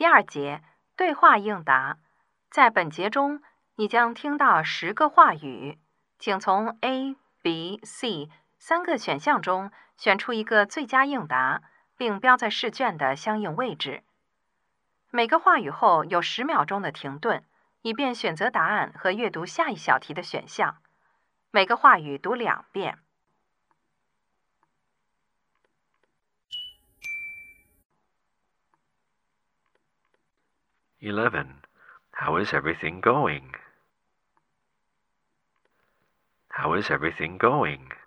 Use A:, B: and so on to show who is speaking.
A: 第2节对话应答，在本节中，你将听到10个话语，请从 A、B、C 3个选项中选出一个最佳应答，并标在试卷的相应位置。每个话语后有10秒钟的停顿，以便选择答案和阅读下一小题的选项。每个话语读2遍。
B: 11. How is everything going? How is everything going?